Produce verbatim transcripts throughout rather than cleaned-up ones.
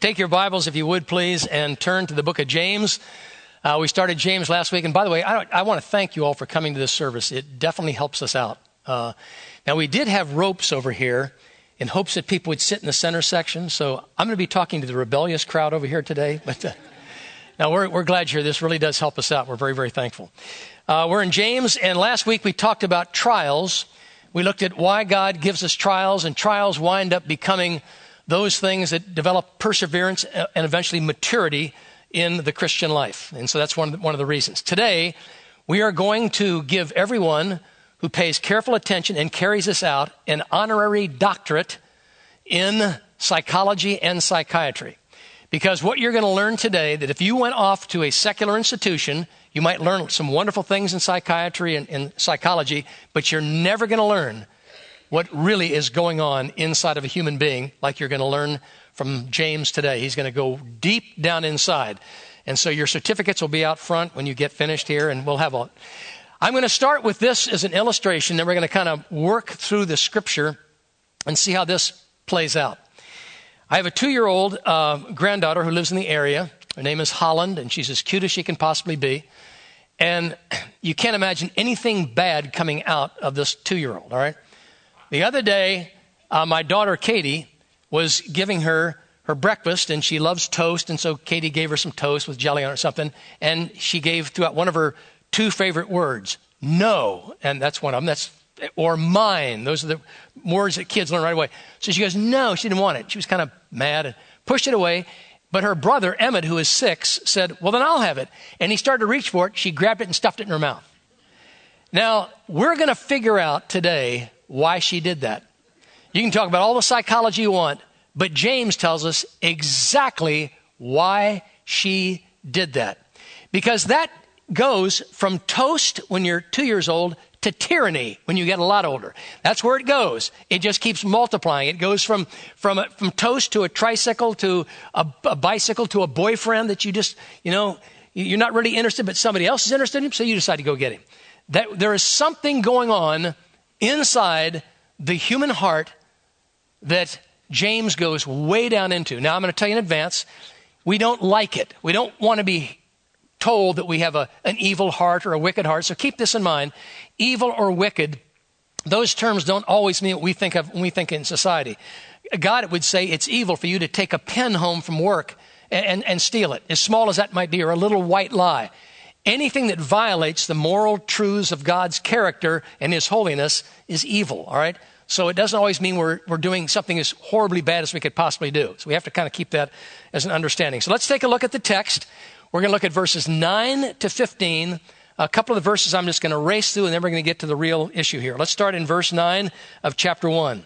Take your Bibles, if you would, please, and turn to the book of James. Uh, we started James last week. And by the way, I, I want to thank you all for coming to this service. It definitely helps us out. Uh, now, we did have ropes over here in hopes that people would sit in the center section. So I'm going to be talking to the rebellious crowd over here today. But uh, now, we're, we're glad you're here. This really does help us out. We're very, very thankful. Uh, we're in James, and last week we talked about trials. We looked at why God gives us trials, and trials wind up becoming those things that develop perseverance and eventually maturity in the Christian life. And so that's one of the, one of the reasons. Today, we are going to give everyone who pays careful attention and carries this out an honorary doctorate in psychology and psychiatry. Because what you're going to learn today, that if you went off to a secular institution, you might learn some wonderful things in psychiatry and, and psychology, but you're never going to learn what really is going on inside of a human being, like you're going to learn from James today. He's going to go deep down inside. And so your certificates will be out front when you get finished here, and we'll have a... I'm going to start with this as an illustration, then we're going to kind of work through the scripture and see how this plays out. I have a two-year-old uh, granddaughter who lives in the area. Her name is Holland, and she's as cute as she can possibly be. And you can't imagine anything bad coming out of this two-year-old, all right? The other day, uh, my daughter, Katie, was giving her her breakfast, and she loves toast, and so Katie gave her some toast with jelly on it or something, and she gave throughout one of her two favorite words, no, and that's one of them, that's, or mine. Those are the words that kids learn right away. So she goes, no, she didn't want it. She was kind of mad and pushed it away, but her brother, Emmett, who is six, said, well, then I'll have it, and he started to reach for it. She grabbed it and stuffed it in her mouth. Now, we're going to figure out today why she did that. You can talk about all the psychology you want, but James tells us exactly why she did that. Because that goes from toast when you're two years old to tyranny when you get a lot older. That's where it goes. It just keeps multiplying. It goes from from a, from toast to a tricycle to a, a bicycle to a boyfriend that you just, you know, you're not really interested, but somebody else is interested in him, so you decide to go get him. That there is something going on inside the human heart that James goes way down into. Now, I'm going to tell you in advance, we don't like it. We don't want to be told that we have a, an evil heart or a wicked heart. So keep this in mind. Evil or wicked, those terms don't always mean what we think of when we think in society. God would say it's evil for you to take a pen home from work and, and, and steal it, as small as that might be, or a little white lie. Anything that violates the moral truths of God's character and his holiness is evil, all right? So it doesn't always mean we're, we're doing something as horribly bad as we could possibly do. So we have to kind of keep that as an understanding. So let's take a look at the text. We're going to look at verses nine to fifteen. A couple of the verses I'm just going to race through, and then we're going to get to the real issue here. Let's start in verse nine of chapter one.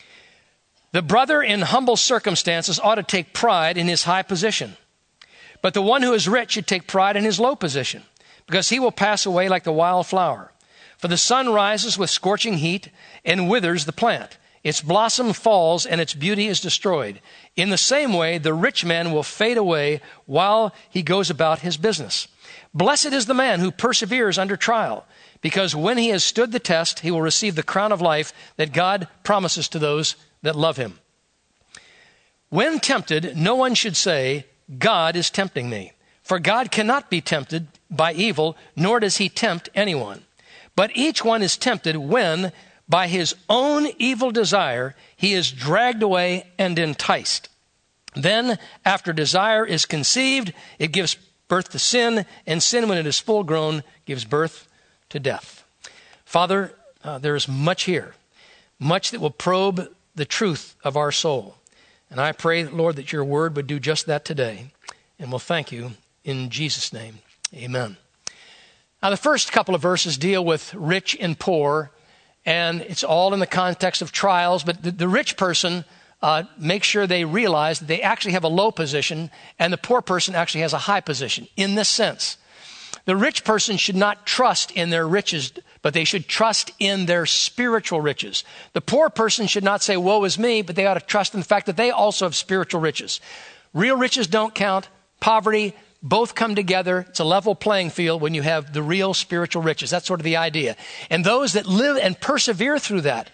The brother in humble circumstances ought to take pride in his high position. But the one who is rich should take pride in his low position, because he will pass away like the wild flower. For the sun rises with scorching heat and withers the plant. Its blossom falls and its beauty is destroyed. In the same way, the rich man will fade away while he goes about his business. Blessed is the man who perseveres under trial, because when he has stood the test, he will receive the crown of life that God promises to those that love him. When tempted, no one should say, God is tempting me. For God cannot be tempted by evil, nor does he tempt anyone. But each one is tempted when, by his own evil desire, he is dragged away and enticed. Then, after desire is conceived, it gives birth to sin, and sin, when it is full grown, gives birth to death. Father, uh, there is much here, much that will probe the truth of our soul. And I pray, Lord, that your word would do just that today. And we'll thank you in Jesus' name. Amen. Now, the first couple of verses deal with rich and poor, and it's all in the context of trials. But the, the rich person uh, makes sure they realize that they actually have a low position, and the poor person actually has a high position in this sense. The rich person should not trust in their riches, but they should trust in their spiritual riches. The poor person should not say, woe is me, but they ought to trust in the fact that they also have spiritual riches. Real riches don't count. Poverty, both come together. It's a level playing field when you have the real spiritual riches. That's sort of the idea. And those that live and persevere through that,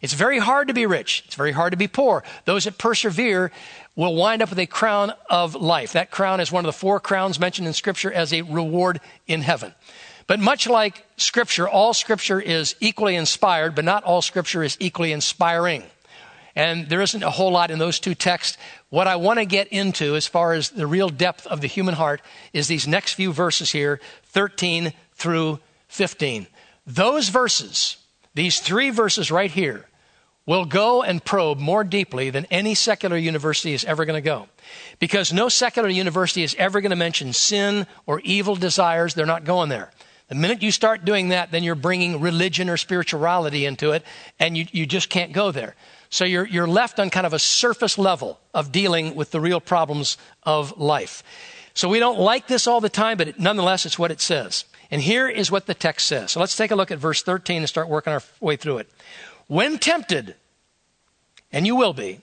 It's very hard to be rich. It's very hard to be poor. Those that persevere will wind up with a crown of life. That crown is one of the four crowns mentioned in Scripture as a reward in heaven. But much like Scripture, all Scripture is equally inspired, but not all Scripture is equally inspiring. And there isn't a whole lot in those two texts. What I want to get into as far as the real depth of the human heart is these next few verses here, thirteen through fifteen. Those verses, these three verses right here, will go and probe more deeply than any secular university is ever going to go. Because no secular university is ever going to mention sin or evil desires. They're not going there. The minute you start doing that, then you're bringing religion or spirituality into it, and you, you just can't go there. So you're, you're left on kind of a surface level of dealing with the real problems of life. So we don't like this all the time, but it, nonetheless, it's what it says. And here is what the text says. So let's take a look at verse thirteen and start working our way through it. When tempted, and you will be,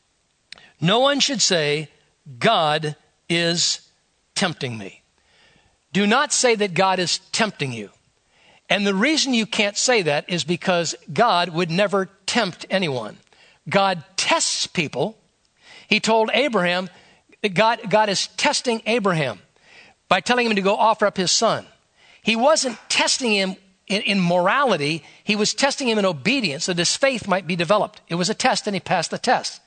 no one should say, God is tempting me. Do not say that God is tempting you. And the reason you can't say that is because God would never tempt anyone. God tests people. He told Abraham, that God, God is testing Abraham by telling him to go offer up his son. He wasn't testing him in, in morality. He was testing him in obedience so that his faith might be developed. It was a test and he passed the test.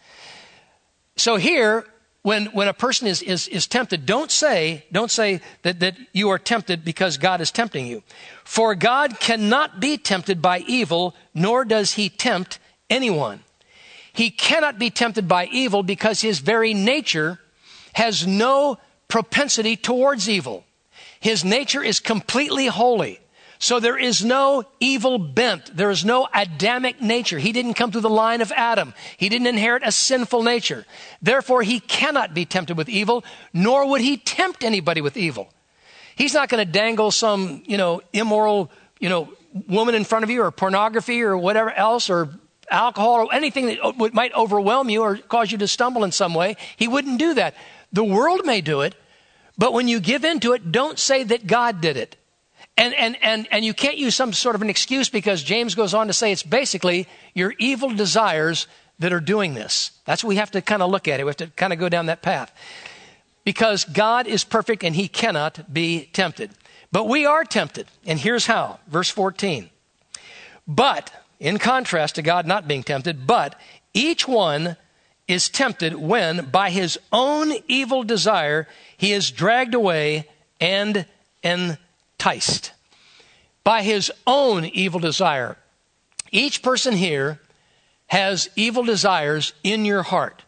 So here, when, when a person is, is, is tempted, don't say, don't say that, that you are tempted because God is tempting you. For God cannot be tempted by evil, nor does he tempt anyone. He cannot be tempted by evil because his very nature has no propensity towards evil. His nature is completely holy. So there is no evil bent. There is no Adamic nature. He didn't come through the line of Adam. He didn't inherit a sinful nature. Therefore, he cannot be tempted with evil, nor would he tempt anybody with evil. He's not going to dangle some, you know, immoral, you know, woman in front of you or pornography or whatever else or alcohol or anything that might overwhelm you or cause you to stumble in some way. He wouldn't do that. The world may do it, but when you give into it, don't say that God did it. And, and, and, and you can't use some sort of an excuse because James goes on to say it's basically your evil desires that are doing this. That's what we have to kind of look at it. We have to kind of go down that path. Because God is perfect and he cannot be tempted. But we are tempted. And here's how. Verse fourteen. But, in contrast to God not being tempted, but each one is tempted when by his own evil desire he is dragged away and enticed. By his own evil desire. Each person here has evil desires in your heart.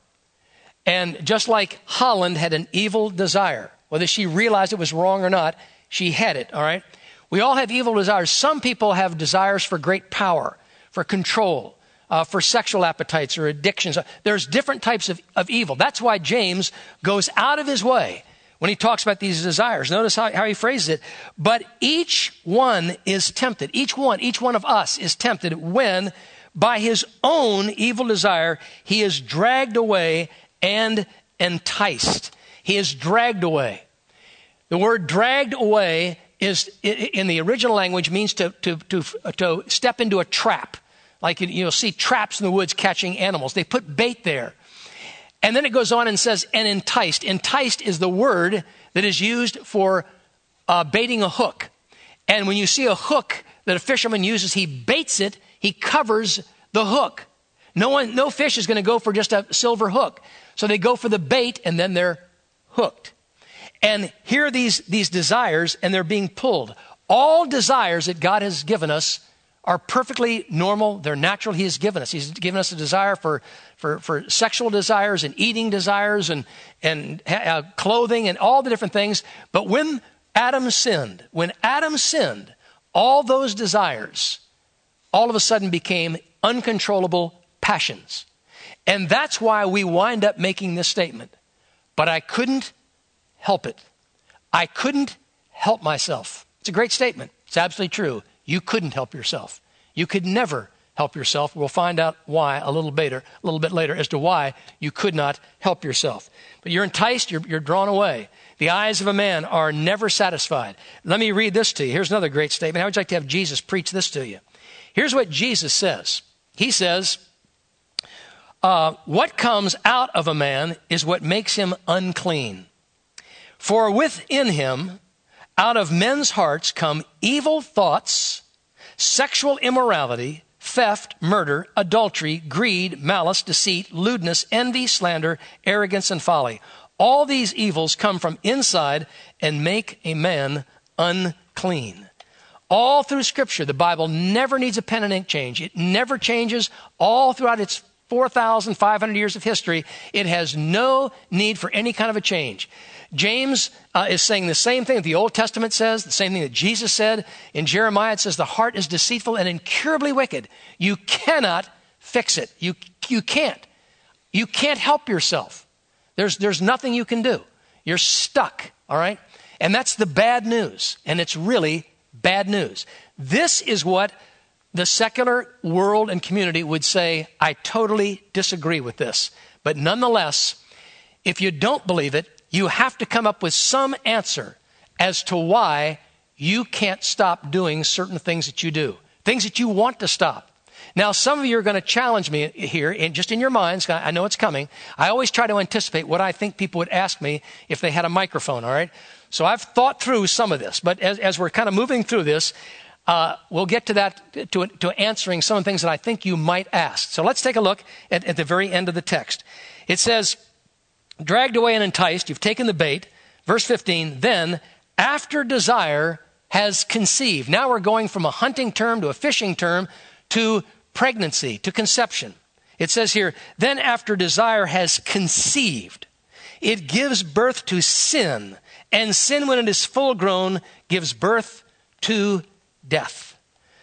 And just like Holland had an evil desire, whether she realized it was wrong or not, she had it, all right? We all have evil desires. Some people have desires for great power, for control, uh, for sexual appetites or addictions. There's different types of, of evil. That's why James goes out of his way when he talks about these desires. Notice how, how he phrases it. But each one is tempted. Each one, each one of us is tempted when by his own evil desire, he is dragged away and enticed. He is dragged away. The word dragged away is, in the original language, means to, to, to, to step into a trap. Like you'll see traps in the woods catching animals. They put bait there. And then it goes on and says, and enticed. Enticed is the word that is used for uh, baiting a hook. And when you see a hook that a fisherman uses, he baits it, he covers the hook. No one, no fish is going to go for just a silver hook. So they go for the bait and then they're hooked. And here are these, these desires and they're being pulled. All desires that God has given us are perfectly normal. They're natural. He has given us. He's given us a desire for, for, for sexual desires and eating desires and, and uh, clothing and all the different things. But when Adam sinned, when Adam sinned, all those desires all of a sudden became uncontrollable passions. And that's why we wind up making this statement. But I couldn't help it. I couldn't help myself. It's a great statement. It's absolutely true. You couldn't help yourself. You could never help yourself. We'll find out why a little later, a little bit later as to why you could not help yourself. But you're enticed, you're, you're drawn away. The eyes of a man are never satisfied. Let me read this to you. Here's another great statement. How would you like to have Jesus preach this to you? Here's what Jesus says. he says, uh, what comes out of a man is what makes him unclean. For within him, out of men's hearts come evil thoughts, sexual immorality, theft, murder, adultery, greed, malice, deceit, lewdness, envy, slander, arrogance, and folly. All these evils come from inside and make a man unclean. All through Scripture, the Bible never needs a pen and ink change. It never changes. All throughout its four thousand five hundred years of history, it has no need for any kind of a change. James uh, is saying the same thing that the Old Testament says, the same thing that Jesus said. In Jeremiah, it says, the heart is deceitful and incurably wicked. You cannot fix it. You, you can't. You can't help yourself. There's, there's nothing you can do. You're stuck, all right? And that's the bad news. And it's really bad news. This is what the secular world and community would say, I totally disagree with this. But nonetheless, if you don't believe it, you have to come up with some answer as to why you can't stop doing certain things that you do, things that you want to stop. Now, some of you are going to challenge me here, and just in your minds, I know it's coming. I always try to anticipate what I think people would ask me if they had a microphone, all right? So I've thought through some of this, but as, as we're kind of moving through this, uh, we'll get to that, to, to answering some of the things that I think you might ask. So let's take a look at, at the very end of the text. It says, dragged away and enticed, you've taken the bait. Verse fifteen, then after desire has conceived. Now we're going from a hunting term to a fishing term to pregnancy, to conception. It says here, then after desire has conceived, it gives birth to sin. And sin, when it is full grown, gives birth to death.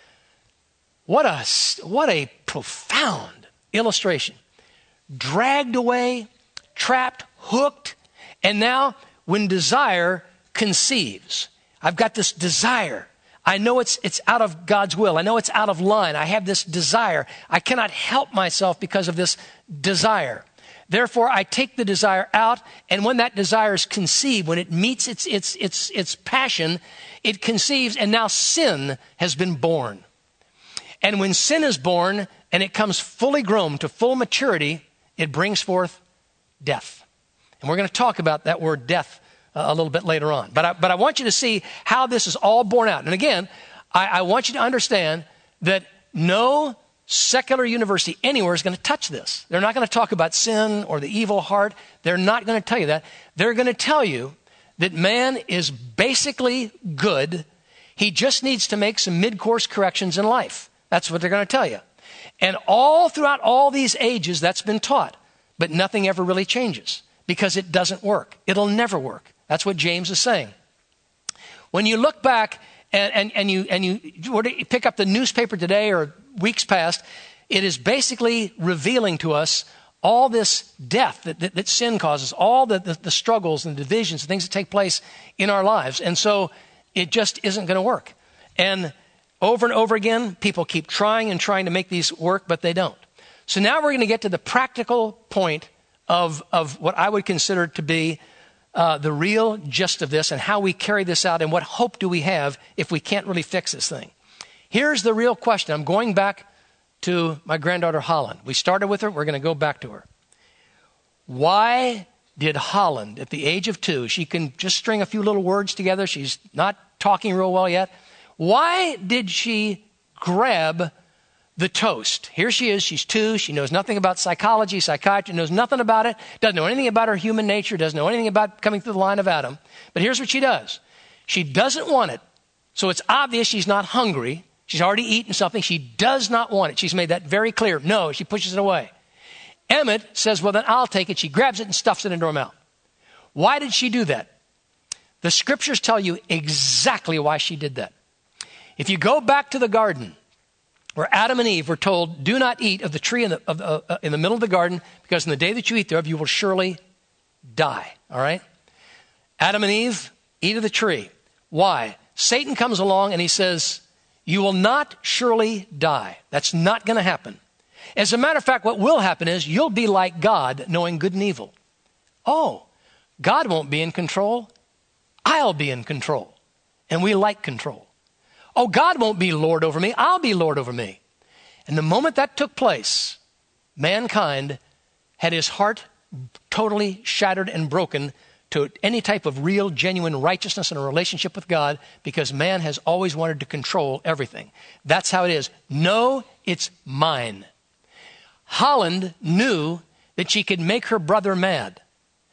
What a, what a profound illustration. Dragged away, trapped, hooked, and now when desire conceives, I've got this desire. I know it's it's out of God's will. I know it's out of line. I have this desire. I cannot help myself because of this desire. Therefore, I take the desire out, and when that desire is conceived, when it meets its its its its passion, it conceives, and now sin has been born. And when sin is born and it comes fully grown to full maturity, it brings forth death. And we're going to talk about that word death uh, a little bit later on. But I, but I want you to see how this is all borne out. And again, I, I want you to understand that no secular university anywhere is going to touch this. They're not going to talk about sin or the evil heart. They're not going to tell you that. They're going to tell you that man is basically good. He just needs to make some mid-course corrections in life. That's what they're going to tell you. And all throughout all these ages, that's been taught. But nothing ever really changes because it doesn't work. It'll never work. That's what James is saying. When you look back and, and, and you and you pick up the newspaper today or weeks past, it is basically revealing to us all this death that, that, that sin causes, all the, the, the struggles and divisions, and things that take place in our lives. And so it just isn't going to work. And over and over again, people keep trying and trying to make these work, but they don't. So now we're going to get to the practical point of, of what I would consider to be uh, the real gist of this and how we carry this out and what hope do we have if we can't really fix this thing. Here's the real question. I'm going back to my granddaughter Holland. We started with her. We're going to go back to her. Why did Holland, at the age of two, she can just string a few little words together. She's not talking real well yet. Why did she grab the toast? Here she is. She's two. She knows nothing about psychology, psychiatry, knows nothing about it, doesn't know anything about her human nature, doesn't know anything about coming through the line of Adam. But here's what she does. She doesn't want it. So it's obvious she's not hungry. She's already eaten something. She does not want it. She's made that very clear. No, she pushes it away. Emmett says, well, then I'll take it. She grabs it and stuffs it into her mouth. Why did she do that? The scriptures tell you exactly why she did that. If you go back to the garden where Adam and Eve were told, do not eat of the tree in the, of, uh, uh, in the middle of the garden, because in the day that you eat thereof, you will surely die. All right? Adam and Eve eat of the tree. Why? Satan comes along and he says, you will not surely die. That's not going to happen. As a matter of fact, what will happen is you'll be like God, knowing good and evil. Oh, God won't be in control. I'll be in control. And we like control. Oh, God won't be Lord over me. I'll be Lord over me. And the moment that took place, mankind had his heart totally shattered and broken to any type of real, genuine righteousness and a relationship with God, because man has always wanted to control everything. That's how it is. No, it's mine. Holland knew that she could make her brother mad.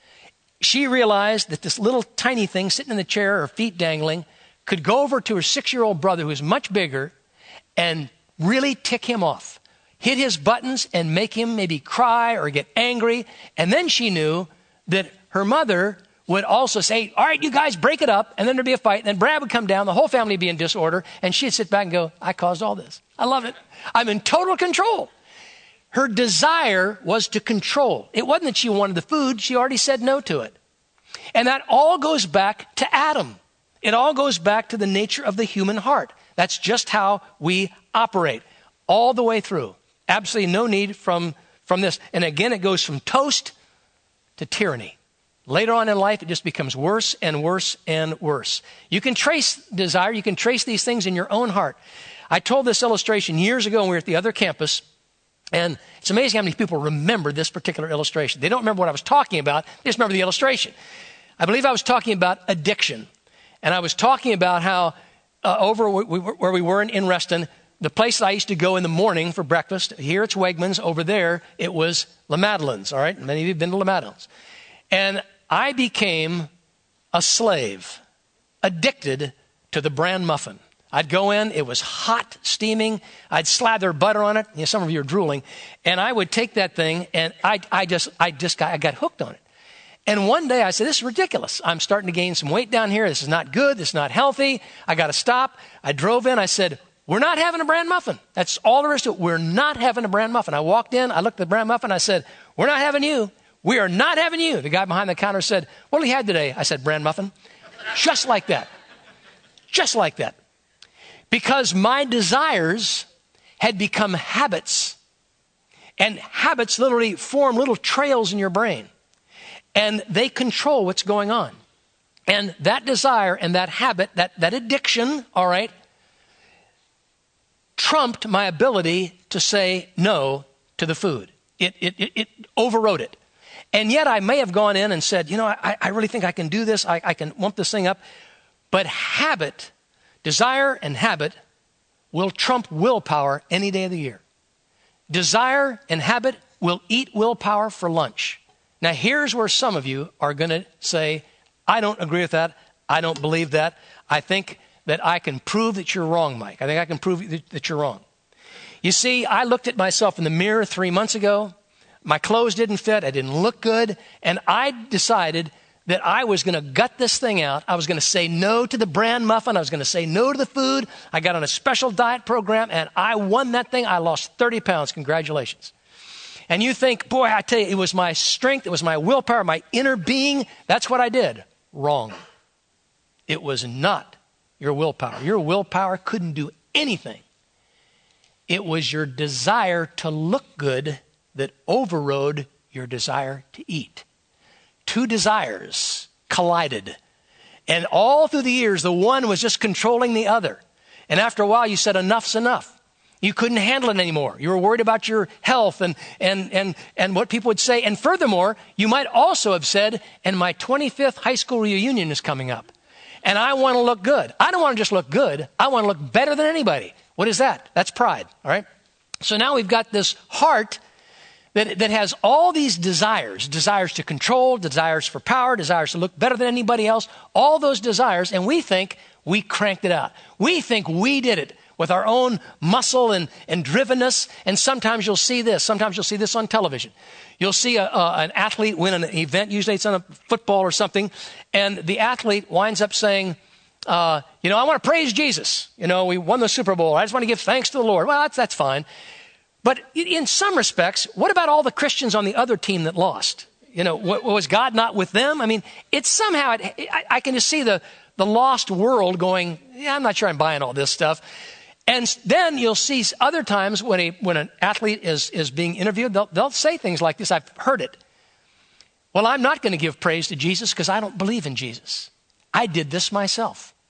She realized that this little tiny thing sitting in the chair, her feet dangling, could go over to her six-year-old brother, who was much bigger, and really tick him off, hit his buttons and make him maybe cry or get angry. And then she knew that her mother would also say, all right, you guys break it up. And then there'd be a fight. And then Brad would come down. The whole family would be in disorder. And she'd sit back and go, I caused all this. I love it. I'm in total control. Her desire was to control. It wasn't that she wanted the food. She already said no to it. And that all goes back to Adam. It all goes back to the nature of the human heart. That's just how we operate all the way through. Absolutely no need from, from this. And again, it goes from toast to tyranny. Later on in life, it just becomes worse and worse and worse. You can trace desire. You can trace these things in your own heart. I told this illustration years ago when we were at the other campus. And it's amazing how many people remember this particular illustration. They don't remember what I was talking about. They just remember the illustration. I believe I was talking about addiction. And I was talking about how uh, over where we were in, in Reston, the place that I used to go in the morning for breakfast, here it's Wegmans. Over there, it was La Madeleine's, all right? Many of you have been to La Madeleine's. And I became a slave, addicted to the bran muffin. I'd go in, it was hot, steaming. I'd slather butter on it. You know, some of you are drooling. And I would take that thing, and I, I just, I just got, I got hooked on it. And one day I said, this is ridiculous. I'm starting to gain some weight down here. This is not good. This is not healthy. I got to stop. I drove in. I said, we're not having a bran muffin. That's all there is to it. We're not having a bran muffin. I walked in. I looked at the bran muffin. I said, we're not having you. We are not having you. The guy behind the counter said, what do you have today? I said, bran muffin. Just like that. Just like that. Because my desires had become habits. And habits literally form little trails in your brain. And they control what's going on. And that desire and that habit, that, that addiction, all right, trumped my ability to say no to the food. It, it, it, it overrode it. And yet I may have gone in and said, you know, I, I really think I can do this. I, I can wump this thing up. But habit, desire and habit will trump willpower any day of the year. Desire and habit will eat willpower for lunch. Now, here's where some of you are going to say, I don't agree with that. I don't believe that. I think that I can prove that you're wrong, Mike. I think I can prove that, that you're wrong. You see, I looked at myself in the mirror three months ago. My clothes didn't fit. I didn't look good. And I decided that I was going to gut this thing out. I was going to say no to the bran muffin. I was going to say no to the food. I got on a special diet program, and I won that thing. I lost thirty pounds. Congratulations. And you think, boy, I tell you, it was my strength, it was my willpower, my inner being. That's what I did. Wrong. It was not your willpower. Your willpower couldn't do anything. It was your desire to look good that overrode your desire to eat. Two desires collided. And all through the years, the one was just controlling the other. And after a while, you said, enough's enough. You couldn't handle it anymore. You were worried about your health and, and, and, and what people would say. And furthermore, you might also have said, and my twenty-fifth high school reunion is coming up. And I want to look good. I don't want to just look good. I want to look better than anybody. What is that? That's pride, all right? So now we've got this heart that, that has all these desires, desires to control, desires for power, desires to look better than anybody else, all those desires, and we think we cranked it out. We think we did it with our own muscle and, and drivenness. And sometimes you'll see this. Sometimes you'll see this on television. You'll see a, a, an athlete win an event. Usually it's on a football or something. And the athlete winds up saying, uh, you know, I want to praise Jesus. You know, we won the Super Bowl. I just want to give thanks to the Lord. Well, that's, that's fine. But in some respects, what about all the Christians on the other team that lost? You know, was God not with them? I mean, it's somehow, it, I, I can just see the, the lost world going, yeah, I'm not sure I'm buying all this stuff. And then you'll see other times when a when an athlete is, is being interviewed, they'll, they'll say things like this. I've heard it. Well, I'm not going to give praise to Jesus because I don't believe in Jesus. I did this myself.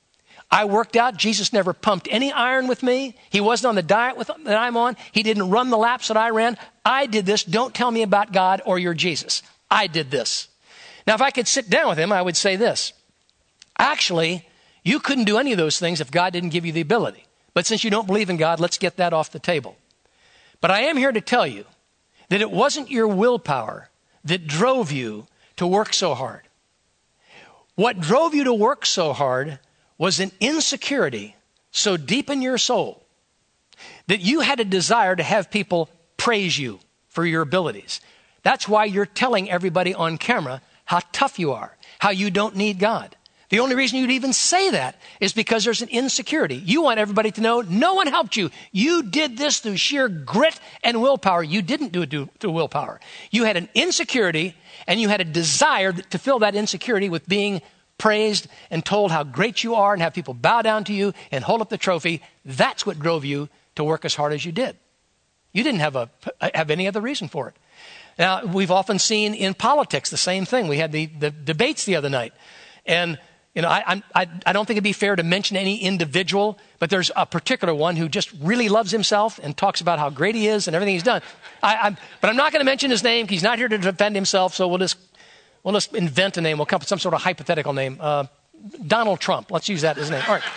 I worked out. Jesus never pumped any iron with me. He wasn't on the diet with, that I'm on. He didn't run the laps that I ran. I did this. Don't tell me about God or your Jesus. I did this. Now, if I could sit down with him, I would say this. Actually, you couldn't do any of those things if God didn't give you the ability. But since you don't believe in God, let's get that off the table. But I am here to tell you that it wasn't your willpower that drove you to work so hard. What drove you to work so hard was an insecurity so deep in your soul that you had a desire to have people praise you for your abilities. That's why you're telling everybody on camera how tough you are, how you don't need God. The only reason you'd even say that is because there's an insecurity. You want everybody to know no one helped you. You did this through sheer grit and willpower. You didn't do it through willpower. You had an insecurity and you had a desire to fill that insecurity with being praised and told how great you are and have people bow down to you and hold up the trophy. That's what drove you to work as hard as you did. You didn't have a have any other reason for it. Now, we've often seen in politics the same thing. We had the, the debates the other night. And, you know, I, I, I don't think it'd be fair to mention any individual, but there's a particular one who just really loves himself and talks about how great he is and everything he's done. I, I'm, but I'm not going to mention his name because he's not here to defend himself, so we'll just We'll just invent a name. We'll come up with some sort of hypothetical name. Uh, Donald Trump. Let's use that as a name. All right.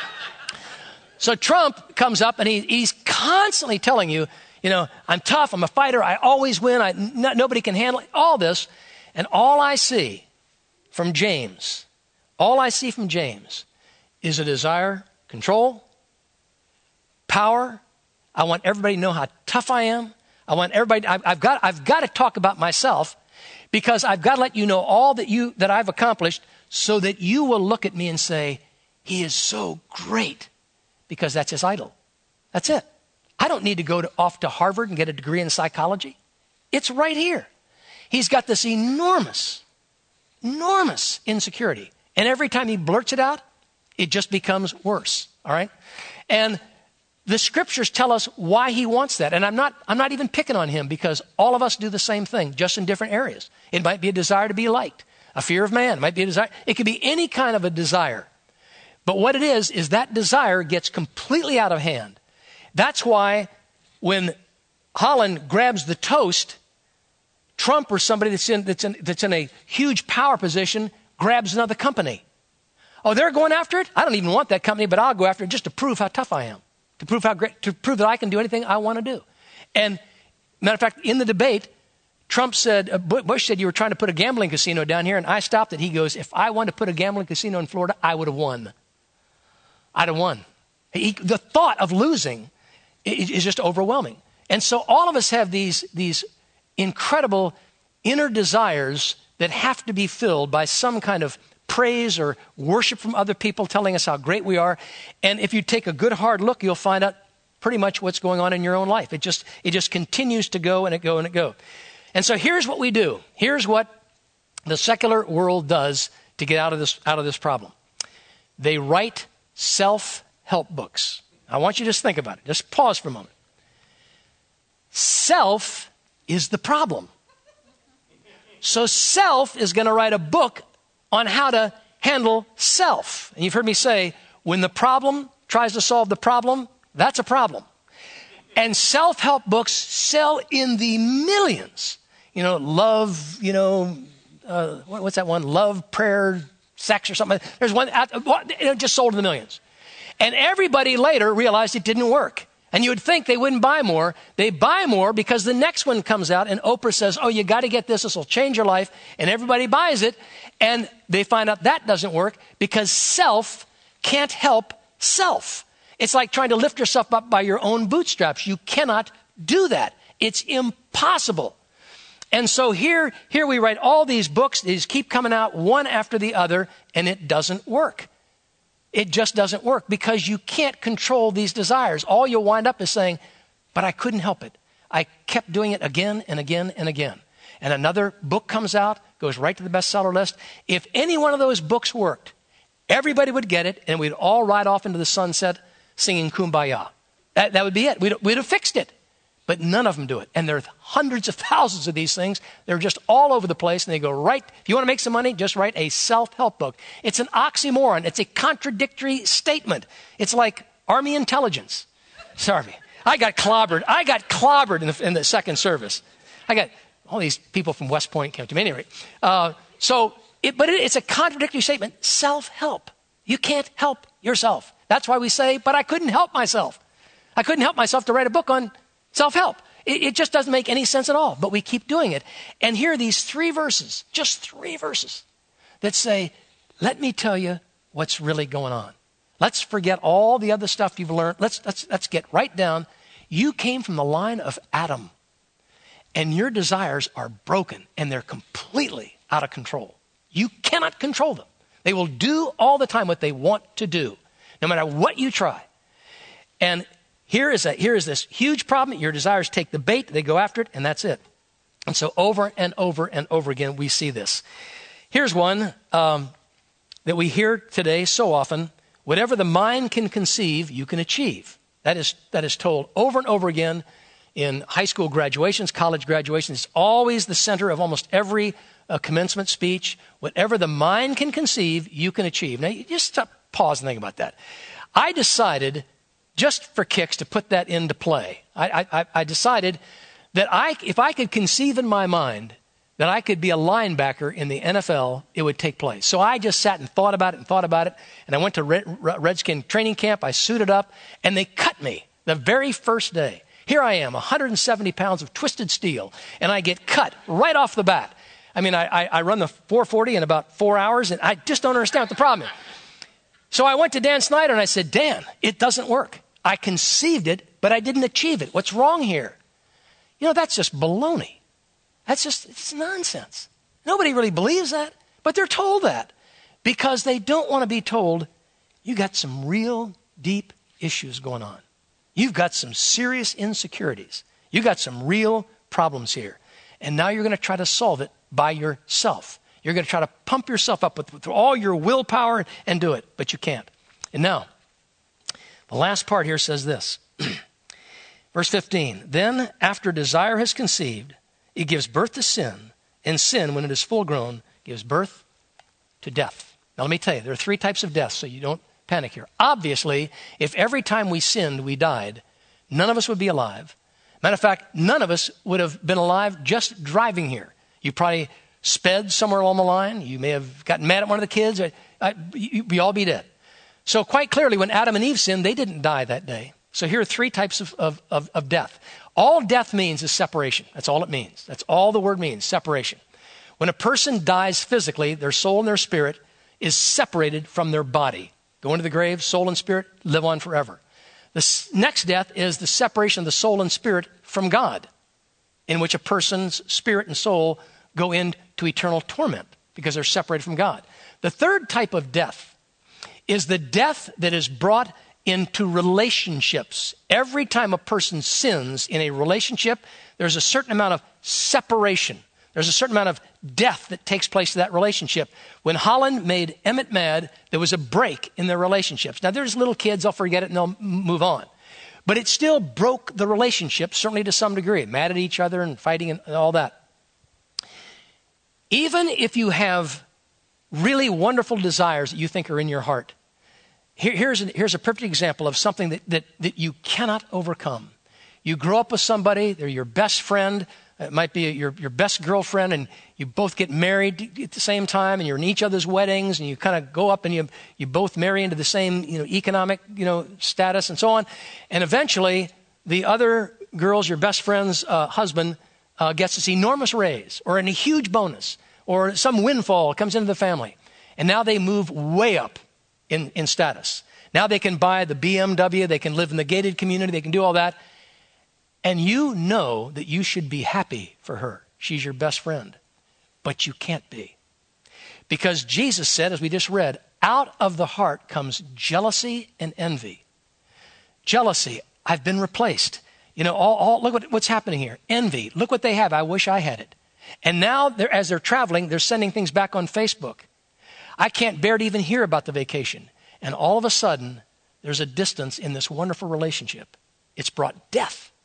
So Trump comes up and he, he's constantly telling you, you know, I'm tough. I'm a fighter. I always win. I, n- nobody can handle it. All this. And all I see from James, all I see from James is a desire, control, power. I want everybody to know how tough I am. I want everybody, I've, I've got, I've got to talk about myself. Because I've got to let you know all that you that I've accomplished so that you will look at me and say, he is so great, because that's his idol. That's it. I don't need to go to, off to Harvard and get a degree in psychology. It's right here. He's got this enormous, enormous insecurity. And every time he blurts it out, it just becomes worse. All right? And the scriptures tell us why he wants that. And I'm not, I'm not even picking on him because all of us do the same thing, just in different areas. It might be a desire to be liked, a fear of man. It might be a desire. It could be any kind of a desire. But what it is, is that desire gets completely out of hand. That's why when Holland grabs the toast, Trump or somebody that's in, that's in, that's in a huge power position grabs another company. Oh, they're going after it? I don't even want that company, but I'll go after it just to prove how tough I am. To prove how great, to prove that I can do anything I want to do. And matter of fact, in the debate, Trump said, uh, Bush said, you were trying to put a gambling casino down here, and I stopped it. He goes, if I wanted to put a gambling casino in Florida, I would have won. I'd have won. He, the thought of losing is, is just overwhelming. And so all of us have these, these incredible inner desires that have to be filled by some kind of praise or worship from other people telling us how great we are. And if you take a good hard look, you'll find out pretty much what's going on in your own life. It just, it just continues to go and it go and it go. And so here's what we do. Here's what the secular world does to get out of this, out of this problem. They write self-help books. I want you to just think about it. Just pause for a moment. Self is the problem. So self is going to write a book on how to handle self. And you've heard me say, when the problem tries to solve the problem, that's a problem. And self-help books sell in the millions. You know, love, you know, uh, what, what's that one? Love, prayer, sex or something. There's one, it just sold in the millions. And everybody later realized it didn't work. And you would think they wouldn't buy more. They buy more because the next one comes out and Oprah says, oh, you got to get this. This will change your life. And everybody buys it. And they find out that doesn't work because self can't help self. It's like trying to lift yourself up by your own bootstraps. You cannot do that. It's impossible. And so here, here we write all these books. These keep coming out one after the other, and it doesn't work. It just doesn't work because you can't control these desires. All you'll wind up is saying, but I couldn't help it. I kept doing it again and again and again. And another book comes out, goes right to the bestseller list. If any one of those books worked, everybody would get it, and we'd all ride off into the sunset singing Kumbaya. That, that would be it. We'd, we'd have fixed it. but none of them do it. And there are hundreds of thousands of these things. They're just all over the place, and they go, right, if you want to make some money, just write a self-help book. It's an oxymoron. It's a contradictory statement. It's like Army intelligence. Sorry. I got clobbered. I got clobbered in the, in the second service. I got all these people from West Point came to me. Anyway, uh, so, it, but it, it's a contradictory statement. Self-help. You can't help yourself. That's why we say, but I couldn't help myself. I couldn't help myself to write a book on self-help. It, it just doesn't make any sense at all, but we keep doing it. And here are these three verses, just three verses, that say, let me tell you what's really going on. Let's forget all the other stuff you've learned. Let's, let's, let's get right down. You came from the line of Adam, and your desires are broken, and they're completely out of control. You cannot control them. They will do all the time what they want to do, no matter what you try. And here is, a, here is this huge problem. Your desires take the bait, they go after it, and that's it. And so over and over and over again, we see this. Here's one um, that we hear today so often. Whatever the mind can conceive, you can achieve. That is, that is told over and over again in high school graduations, college graduations. It's always the center of almost every uh, commencement speech. Whatever the mind can conceive, you can achieve. Now, you just stop, pause and think about that. I decided, just for kicks, to put that into play. I, I, I decided that I, if I could conceive in my mind that I could be a linebacker in the N F L, it would take place. So I just sat and thought about it and thought about it. And I went to Red, Redskin training camp. I suited up, and they cut me the very first day. Here I am, one hundred seventy pounds of twisted steel, and I get cut right off the bat. I mean, I, I, I run the four forty in about four hours, and I just don't understand what the problem is. So I went to Dan Snyder, and I said, Dan, it doesn't work. I conceived it, but I didn't achieve it. What's wrong here? You know, that's just baloney. That's just, it's nonsense. Nobody really believes that, but they're told that because they don't want to be told, you got some real deep issues going on. You've got some serious insecurities. You got some real problems here. And now you're going to try to solve it by yourself. You're going to try to pump yourself up with, with all your willpower and do it, but you can't. And now, the last part here says this. Verse fifteen, then after desire has conceived, it gives birth to sin, and sin, when it is full grown, gives birth to death. Now let me tell you, there are three types of death, so you don't panic here. Obviously, if every time we sinned we died, none of us would be alive. Matter of fact, none of us would have been alive just driving here. You probably sped somewhere along the line. You may have gotten mad at one of the kids. Or, uh, we all be dead. So quite clearly, when Adam and Eve sinned, they didn't die that day. So here are three types of, of, of, of death. All death means is separation. That's all it means. That's all the word means, separation. When a person dies physically, their soul and their spirit is separated from their body. Go into the grave, soul and spirit, live on forever. The next death is the separation of the soul and spirit from God, in which a person's spirit and soul go into eternal torment because they're separated from God. The third type of death is the death that is brought into relationships. Every time a person sins in a relationship, there's a certain amount of separation. There's a certain amount of death that takes place in that relationship. When Holland made Emmett mad, there was a break in their relationships. Now, there's little kids, they'll forget it and they'll move on. But it still broke the relationship, certainly to some degree, mad at each other and fighting and all that. Even if you have really wonderful desires that you think are in your heart, here, here's, a, here's a perfect example of something that, that, that you cannot overcome. You grow up with somebody, they're your best friend, it might be your, your best girlfriend, and you both get married at the same time, and you're in each other's weddings, and you kind of go up and you, you both marry into the same, you know, economic, you know, status and so on. And eventually, the other girl's, your best friend's uh, husband, uh, gets this enormous raise, or a huge bonus, or some windfall comes into the family. And now they move way up in, in status. Now they can buy the B M W, they can live in the gated community, they can do all that. And you know that you should be happy for her. She's your best friend. But you can't be. Because Jesus said, as we just read, out of the heart comes jealousy and envy. Jealousy, I've been replaced. You know, all, all look what, what's happening here. Envy, look what they have. I wish I had it. And now, they're, as they're traveling, they're sending things back on Facebook. I can't bear to even hear about the vacation. And all of a sudden, there's a distance in this wonderful relationship. It's brought death.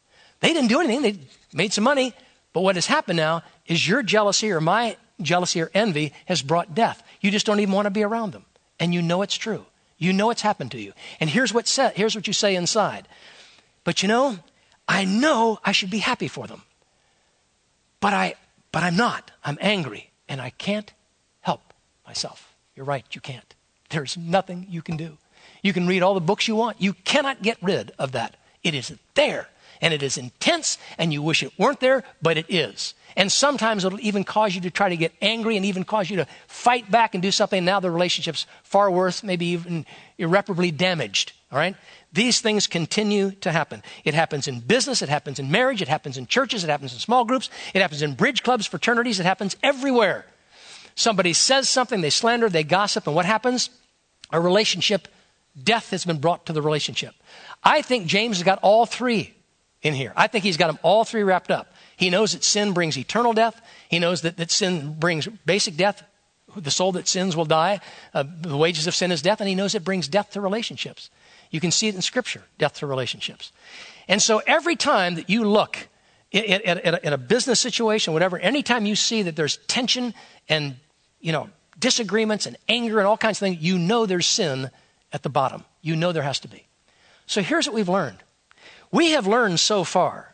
They didn't do anything. They made some money. But what has happened now is your jealousy or my jealousy or envy has brought death. You just don't even want to be around them. And you know it's true. You know it's happened to you. And here's what sa- here's what you say inside. But you know, I know I should be happy for them. But I but I'm not. I'm angry and I can't help myself. You're right, you can't. There's nothing you can do. You can read all the books you want. You cannot get rid of that. It is there and it is intense and you wish it weren't there, but it is. And sometimes it'll even cause you to try to get angry and even cause you to fight back and do something. Now the relationship's far worse, maybe even irreparably damaged. All right? These things continue to happen. It happens in business. It happens in marriage. It happens in churches. It happens in small groups. It happens in bridge clubs, fraternities. It happens everywhere. Somebody says something, they slander, they gossip, and what happens? A relationship, death has been brought to the relationship. I think James has got all three in here. I think he's got them all three wrapped up. He knows that sin brings eternal death. He knows that, that sin brings basic death. The soul that sins will die. Uh, the wages of sin is death. And he knows it brings death to relationships. You can see it in Scripture, death to relationships. And so every time that you look at, at, at, a, at a business situation, whatever, anytime you see that there's tension and, you know, disagreements and anger and all kinds of things, you know there's sin at the bottom. You know there has to be. So here's what we've learned. We have learned so far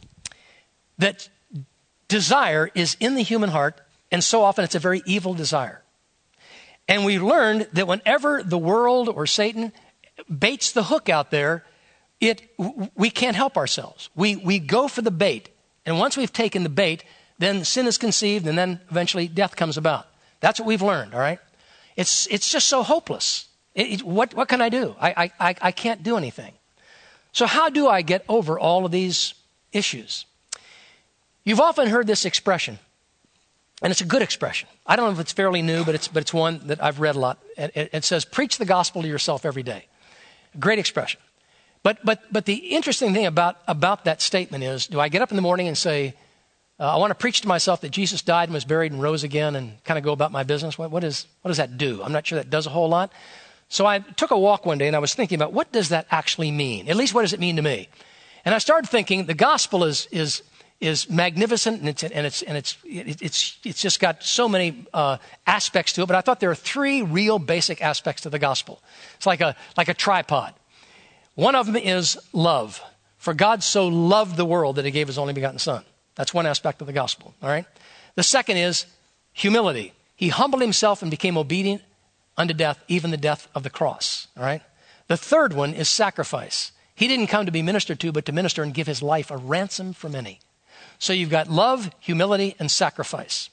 that desire is in the human heart, and so often it's a very evil desire. And we learned that whenever the world or Satan baits the hook out there, it we can't help ourselves. We we go for the bait. And once we've taken the bait, then sin is conceived, and then eventually death comes about. That's what we've learned, all right? It's it's just so hopeless. It, it, what, what can I do? I, I, I can't do anything. So how do I get over all of these issues? You've often heard this expression, and it's a good expression. I don't know if it's fairly new, but it's but it's one that I've read a lot. It, it, it says, preach the gospel to yourself every day. Great expression. But but but the interesting thing about, about that statement is, do I get up in the morning and say, uh, I want to preach to myself that Jesus died and was buried and rose again and kind of go about my business? What, what, is, what does that do? I'm not sure that does a whole lot. So I took a walk one day and I was thinking about, what does that actually mean? At least what does it mean to me? And I started thinking the gospel is is is magnificent and it's and it's and it's it's it's just got so many uh, aspects to it. But I thought there are three real basic aspects to the gospel. It's like a like a tripod. One of them is love. For God so loved the world that he gave his only begotten son. That's one aspect of the gospel. All right. The second is humility. He humbled himself and became obedient unto death, even the death of the cross. All right. The third one is sacrifice. He didn't come to be ministered to, but to minister and give his life a ransom for many. So you've got love, humility, and sacrifice.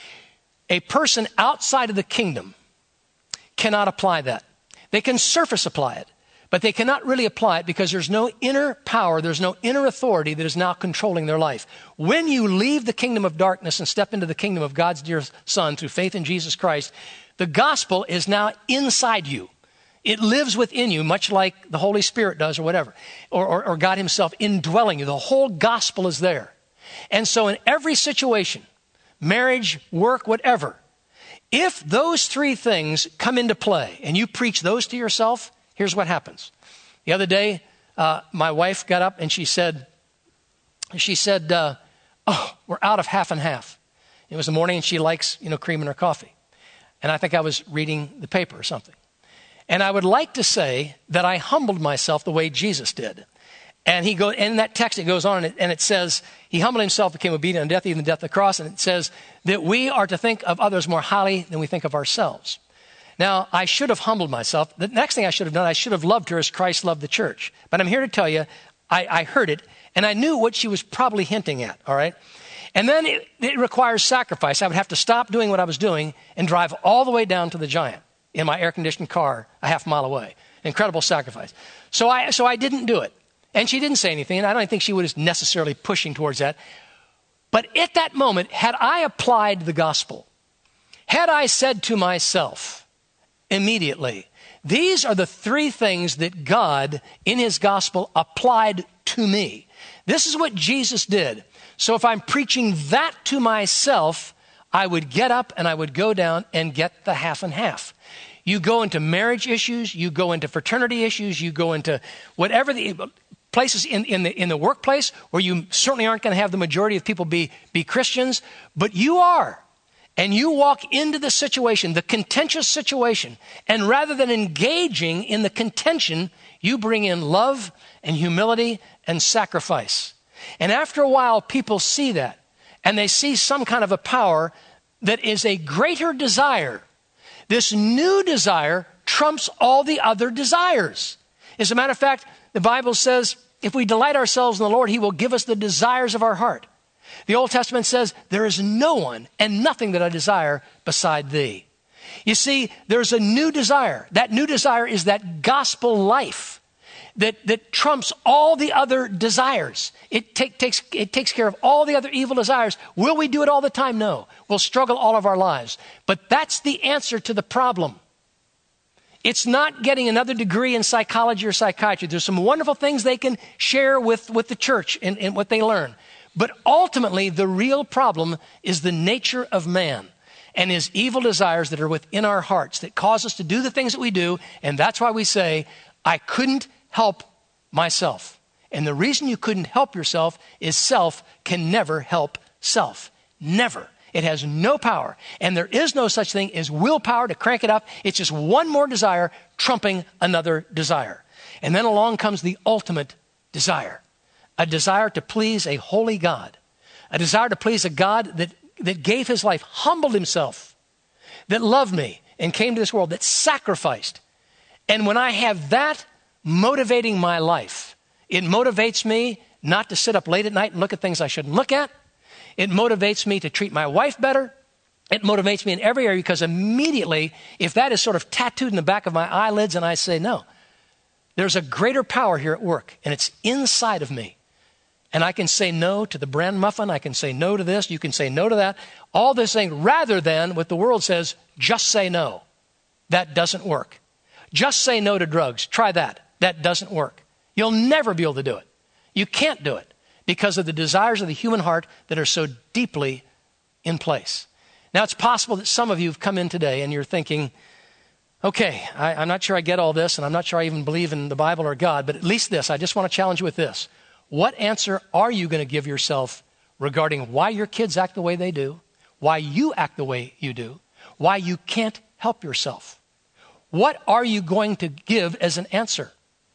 A person outside of the kingdom cannot apply that. They can surface apply it, but they cannot really apply it because there's no inner power, there's no inner authority that is now controlling their life. When you leave the kingdom of darkness and step into the kingdom of God's dear Son through faith in Jesus Christ, the gospel is now inside you. It lives within you, much like the Holy Spirit does or whatever, or, or, or God himself indwelling you. The whole gospel is there. And so in every situation, marriage, work, whatever, if those three things come into play and you preach those to yourself, here's what happens. The other day, uh, my wife got up and she said, she said, uh, oh, we're out of half and half. It was the morning and she likes, you know, cream in her coffee. And I think I was reading the paper or something. And I would like to say that I humbled myself the way Jesus did. And he go in that text, it goes on and it, and it says, he humbled himself, became obedient unto death, even the death of the cross. And it says that we are to think of others more highly than we think of ourselves. Now, I should have humbled myself. The next thing I should have done, I should have loved her as Christ loved the church. But I'm here to tell you, I, I heard it, and I knew what she was probably hinting at, all right? And then it, it requires sacrifice. I would have to stop doing what I was doing and drive all the way down to the Giant in my air-conditioned car a half mile away. Incredible sacrifice. So I, so I didn't do it. And she didn't say anything, and I don't think she was necessarily pushing towards that. But at that moment, had I applied the gospel, had I said to myself immediately, these are the three things that God in his gospel applied to me. This is what Jesus did. So if I'm preaching that to myself, I would get up and I would go down and get the half and half. You go into marriage issues, you go into fraternity issues, you go into whatever the places in, in, the, in the workplace where you certainly aren't going to have the majority of people be, be Christians, but you are. And you walk into the situation, the contentious situation, and rather than engaging in the contention, you bring in love and humility and sacrifice. And after a while, people see that, and they see some kind of a power that is a greater desire. This new desire trumps all the other desires. As a matter of fact, the Bible says, if we delight ourselves in the Lord, he will give us the desires of our heart. The Old Testament says, there is no one and nothing that I desire beside thee. You see, there's a new desire. That new desire is that gospel life that, that trumps all the other desires. It, take, takes, it takes care of all the other evil desires. Will we do it all the time? No. We'll struggle all of our lives. But that's the answer to the problem. It's not getting another degree in psychology or psychiatry. There's some wonderful things they can share with, with the church and, and what they learn. But ultimately, the real problem is the nature of man and his evil desires that are within our hearts that cause us to do the things that we do. And that's why we say, I couldn't help myself. And the reason you couldn't help yourself is self can never help self. Never. It has no power. And there is no such thing as willpower to crank it up. It's just one more desire trumping another desire. And then along comes the ultimate desire. A desire to please a holy God. A desire to please a God that, that gave his life, humbled himself, that loved me and came to this world, that sacrificed. And when I have that motivating my life, it motivates me not to sit up late at night and look at things I shouldn't look at. It motivates me to treat my wife better. It motivates me in every area because immediately, if that is sort of tattooed in the back of my eyelids and I say, no, there's a greater power here at work and it's inside of me. And I can say no to the bran muffin. I can say no to this. You can say no to that. All this thing rather than what the world says, just say no. That doesn't work. Just say no to drugs. Try that. That doesn't work. You'll never be able to do it. You can't do it because of the desires of the human heart that are so deeply in place. Now, it's possible that some of you have come in today and you're thinking, okay, I, I'm not sure I get all this and I'm not sure I even believe in the Bible or God, but at least this, I just want to challenge you with this. What answer are you going to give yourself regarding why your kids act the way they do, why you act the way you do, why you can't help yourself? What are you going to give as an answer?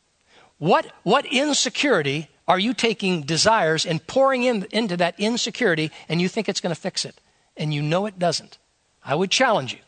What, what insecurity are you taking desires and pouring in, into that insecurity and you think it's going to fix it? And you know it doesn't. I would challenge you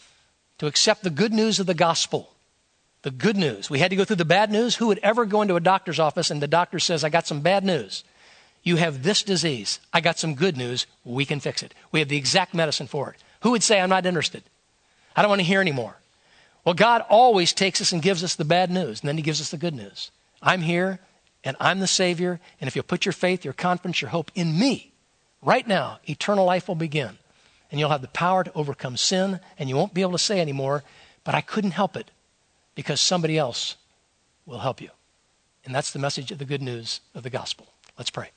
to accept the good news of the gospel. The good news. We had to go through the bad news. Who would ever go into a doctor's office and the doctor says, I got some bad news. You have this disease. I got some good news. We can fix it. We have the exact medicine for it. Who would say, I'm not interested? I don't want to hear anymore. Well, God always takes us and gives us the bad news, and then he gives us the good news. I'm here, and I'm the Savior, and if you'll put your faith, your confidence, your hope in me, right now, eternal life will begin. And you'll have the power to overcome sin, and you won't be able to say anymore, but I couldn't help it. Because somebody else will help you. And that's the message of the good news of the gospel. Let's pray.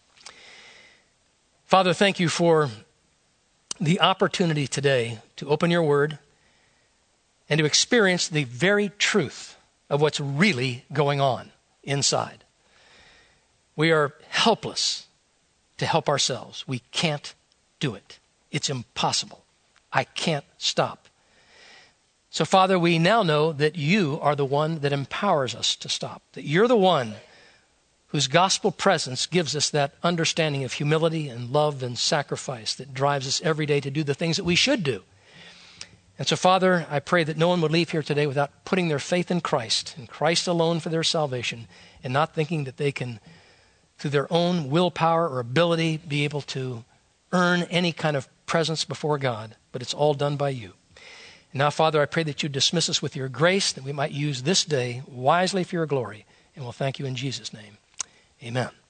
Father, thank you for the opportunity today to open your word and to experience the very truth of what's really going on inside. We are helpless to help ourselves. We can't do it. It's impossible. I can't stop. So, Father, we now know that you are the one that empowers us to stop, that you're the one whose gospel presence gives us that understanding of humility and love and sacrifice that drives us every day to do the things that we should do. And so, Father, I pray that no one would leave here today without putting their faith in Christ, in Christ alone for their salvation, and not thinking that they can, through their own willpower or ability, be able to earn any kind of presence before God, but it's all done by you. Now, Father, I pray that you dismiss us with your grace, that we might use this day wisely for your glory. And we'll thank you in Jesus' name. Amen.